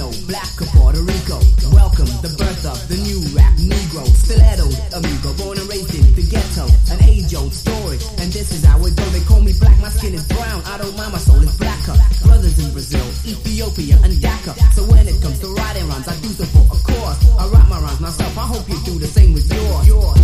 Latino, black of Puerto Rico. Welcome the birth of the new rap Negro. Stilettos, amigo, born and raised in the ghetto. An age-old story, and this is how it goes. They call me black, my skin is brown. I don't mind, my soul is blacker. Brothers in Brazil, Ethiopia, and Dhaka. So when it comes to writing rhymes, I do so for a cause. I write my rhymes myself, I hope you do the same with yours.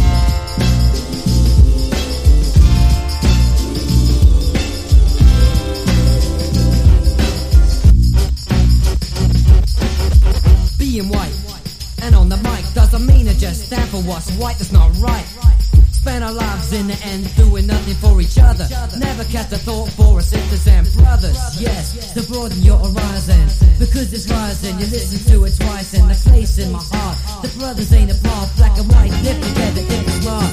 Being white and on the mic doesn't mean it just stand for what's white, that's not right. Spend our lives in the end doing nothing for each other. Never cast a thought for our sisters and brothers. Yes, to broaden your horizon, because it's rising. You listen to it twice and the place in my heart. The brothers ain't apart, black and white live together, it's right.